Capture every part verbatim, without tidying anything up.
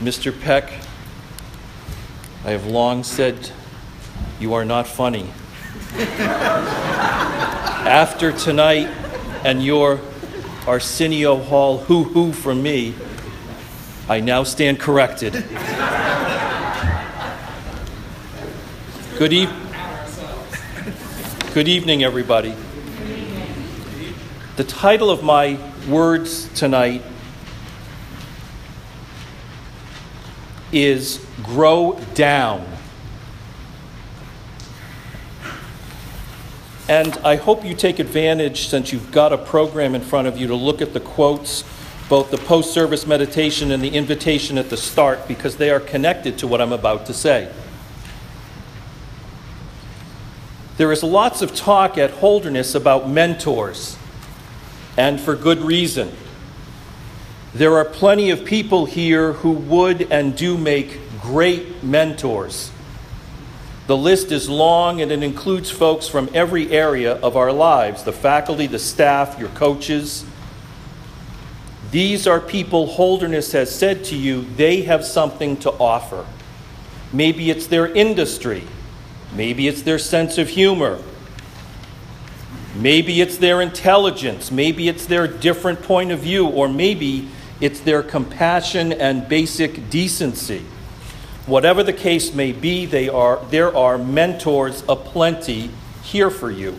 Mister Peck, I have long said you are not funny. After tonight and your Arsenio Hall hoo-hoo from me, I now stand corrected. Good, e- Good evening, everybody. The title of my words tonight is Grow Down. And I hope you take advantage, since you've got a program in front of you, to look at the quotes, both the post-service meditation and the invitation at the start, because they are connected to what I'm about to say. There is lots of talk at Holderness about mentors, and for good reason. There are plenty of people here who would and do make great mentors. The list is long, and it includes folks from every area of our lives, the faculty, the staff, your coaches. These are people Holderness has said to you they have something to offer. Maybe it's their industry. Maybe it's their sense of humor. Maybe it's their intelligence. Maybe it's their different point of view. Or maybe it's their compassion and basic decency. Whatever the case may be, they are, there are mentors aplenty here for you.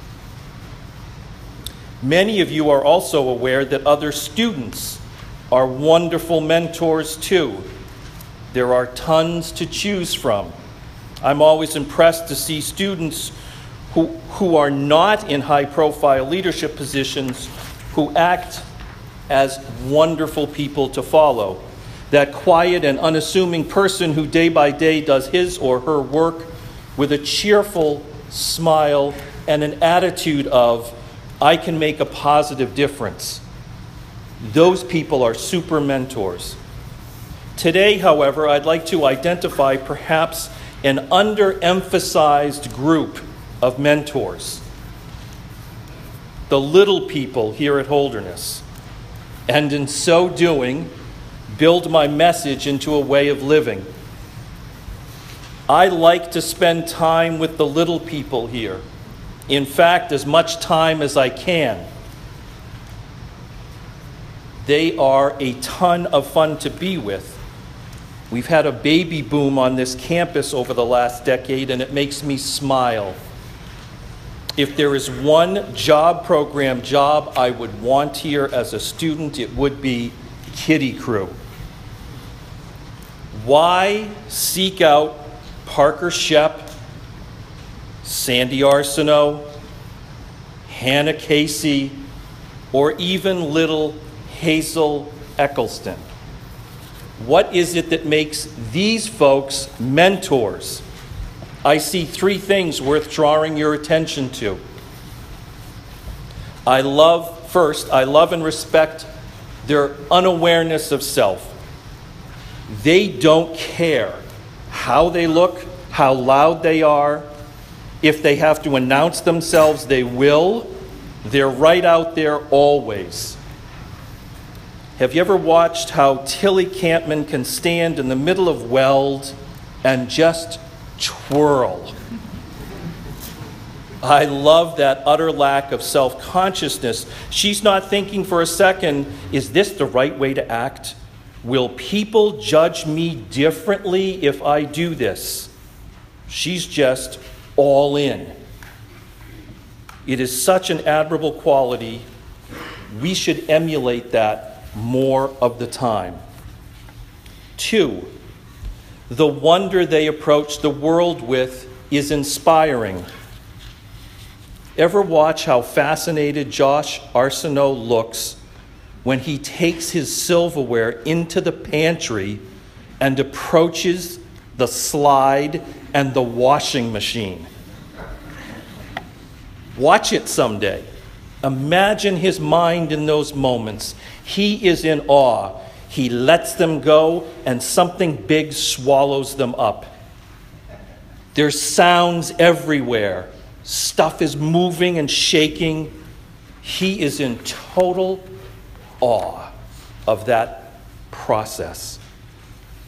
Many of you are also aware that other students are wonderful mentors too. There are tons to choose from. I'm always impressed to see students who, who are not in high-profile leadership positions who act as wonderful people to follow. That quiet and unassuming person who day by day does his or her work with a cheerful smile and an attitude of, I can make a positive difference. Those people are super mentors. Today, however, I'd like to identify perhaps an underemphasized group of mentors. The little people here at Holderness. And in so doing, build my message into a way of living. I like to spend time with the little people here. In fact, as much time as I can. They are a ton of fun to be with. We've had a baby boom on this campus over the last decade, and it makes me smile. If there is one job program job I would want here as a student, it would be Kiddie Crew. Why seek out Parker Shep, Sandy Arsenault, Hannah Casey, or even little Hazel Eccleston? What is it that makes these folks mentors? I see three things worth drawing your attention to. I love, first, I love and respect their unawareness of self. They don't care how they look, how loud they are. If they have to announce themselves, they will. They're right out there always. Have you ever watched how Tilly Campman can stand in the middle of Weld and just twirl? I love that utter lack of self-consciousness. She's not thinking for a second, is this the right way to act? Will people judge me differently if I do this? She's just all in. It is such an admirable quality. We should emulate that more of the time. Two, the wonder they approach the world with is inspiring. Ever watch how fascinated Josh Arsenault looks when he takes his silverware into the pantry and approaches the slide and the washing machine? Watch it someday. Imagine his mind in those moments. He is in awe. He lets them go, and something big swallows them up. There's sounds everywhere. Stuff is moving and shaking. He is in total awe of that process.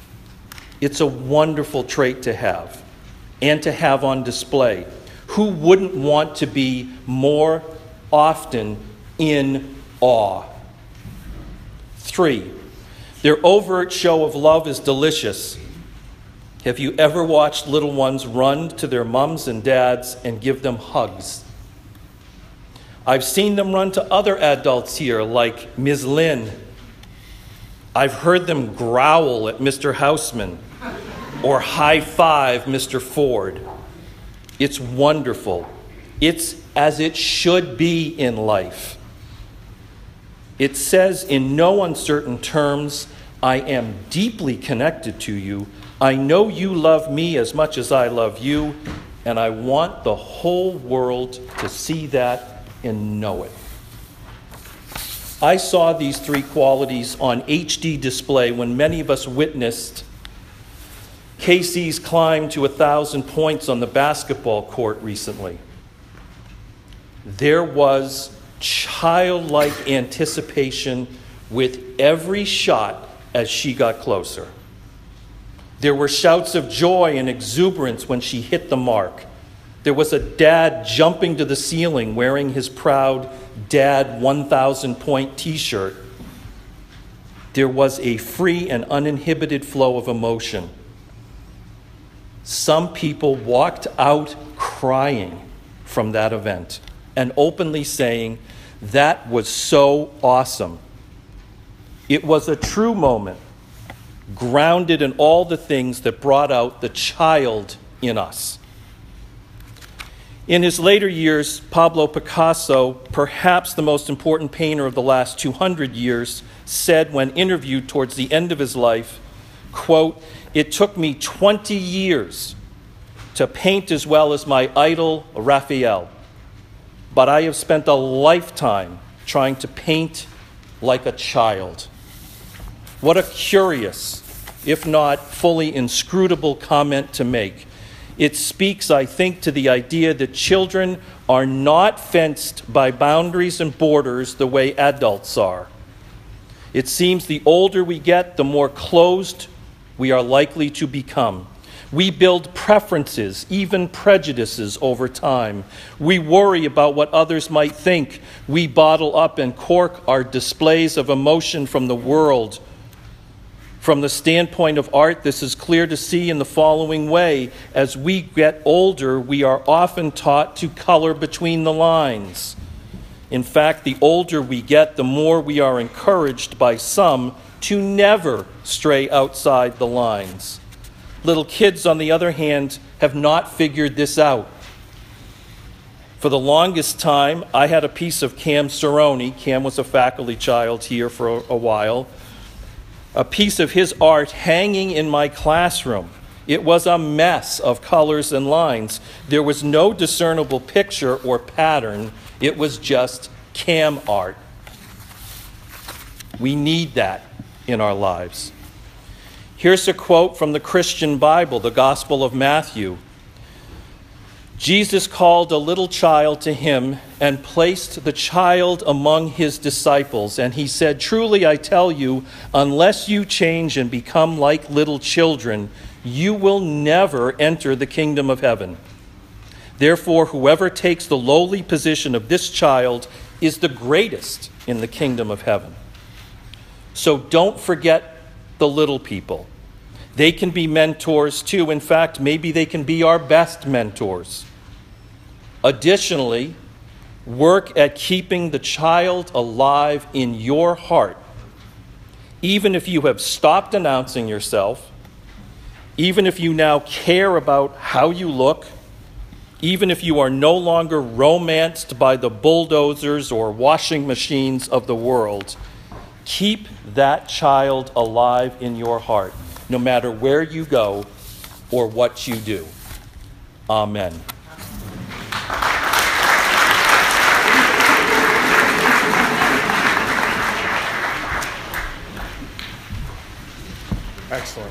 It's a wonderful trait to have and to have on display. Who wouldn't want to be more often in awe? Three, their overt show of love is delicious. Have you ever watched little ones run to their mums and dads and give them hugs? I've seen them run to other adults here, like Miz Lynn. I've heard them growl at Mister Houseman or high-five Mister Ford. It's wonderful. It's as it should be in life. It says in no uncertain terms, I am deeply connected to you. I know you love me as much as I love you, and I want the whole world to see that and know it. I saw these three qualities on H D display when many of us witnessed K C's climb to a thousand points on the basketball court recently. There was childlike anticipation with every shot as she got closer. There were shouts of joy and exuberance when she hit the mark. There was a dad jumping to the ceiling wearing his proud Dad one thousand point t-shirt. There was a free and uninhibited flow of emotion. Some people walked out crying from that event and openly saying, that was so awesome. It was a true moment, grounded in all the things that brought out the child in us. In his later years, Pablo Picasso, perhaps the most important painter of the last two hundred years, said when interviewed towards the end of his life, quote, "It took me twenty years to paint as well as my idol, Raphael, but I have spent a lifetime trying to paint like a child." What a curious, if not fully inscrutable comment to make. It speaks, I think, to the idea that children are not fenced by boundaries and borders the way adults are. It seems the older we get, the more closed we are likely to become. We build preferences, even prejudices over time. We worry about what others might think. We bottle up and cork our displays of emotion from the world. From the standpoint of art, this is clear to see in the following way. As we get older, we are often taught to color between the lines. In fact, the older we get, the more we are encouraged by some to never stray outside the lines. Little kids, on the other hand, have not figured this out. For the longest time, I had a piece of Cam Cerrone. Cam was a faculty child here for a, a while. A piece of his art hanging in my classroom. It was a mess of colors and lines. There was no discernible picture or pattern. It was just Cam art. We need that in our lives. Here's a quote from the Christian Bible, the Gospel of Matthew. Jesus called a little child to him and placed the child among his disciples. And he said, "Truly I tell you, unless you change and become like little children, you will never enter the kingdom of heaven. Therefore, whoever takes the lowly position of this child is the greatest in the kingdom of heaven." So don't forget the little people. They can be mentors too. In fact, maybe they can be our best mentors. Additionally, work at keeping the child alive in your heart. Even if you have stopped announcing yourself, even if you now care about how you look, even if you are no longer romanced by the bulldozers or washing machines of the world, keep that child alive in your heart, no matter where you go or what you do. Amen. Excellent.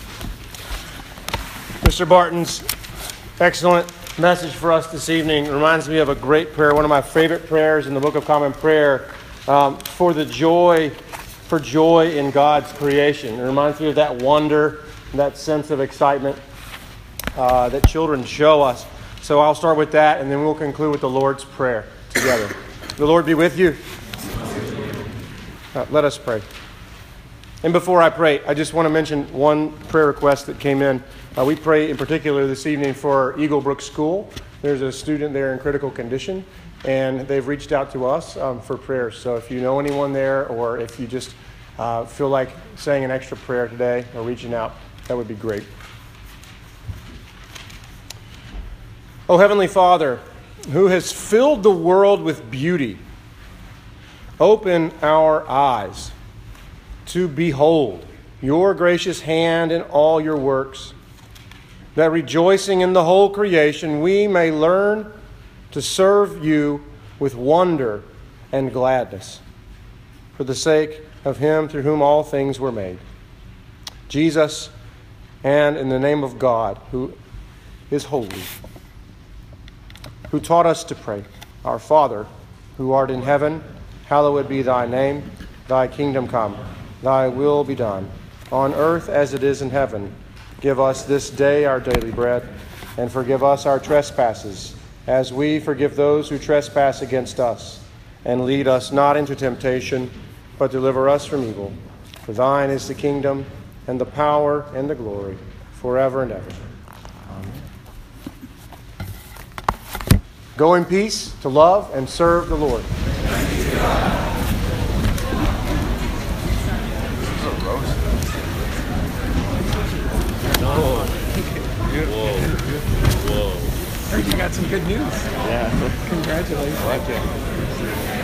Mister Barton's excellent message for us this evening reminds me of a great prayer, one of my favorite prayers in the Book of Common Prayer, um, for the joy, for joy in God's creation. It reminds me of that wonder that sense of excitement uh, that children show us. So I'll start with that, and then we'll conclude with the Lord's Prayer together. The Lord be with you. Uh, let us pray. And before I pray, I just want to mention one prayer request that came in. Uh, we pray in particular this evening for Eagle Brook School. There's a student there in critical condition, and they've reached out to us um, for prayers. So if you know anyone there, or if you just uh, feel like saying an extra prayer today or reaching out, that would be great. Oh, Heavenly Father, who has filled the world with beauty, open our eyes to behold your gracious hand in all your works, that rejoicing in the whole creation, we may learn to serve you with wonder and gladness, for the sake of him through whom all things were made, Jesus, and in the name of God, who is holy, who taught us to pray, Our Father, who art in heaven, hallowed be thy name. Thy kingdom come, thy will be done, on earth as it is in heaven. Give us this day our daily bread, and forgive us our trespasses, as we forgive those who trespass against us. And lead us not into temptation, but deliver us from evil. For thine is the kingdom, and the power, and the glory, forever and ever. Go in peace to love and serve the Lord. Whoa. Whoa. Heard you got some good news. Yeah. Congratulations. Thank you.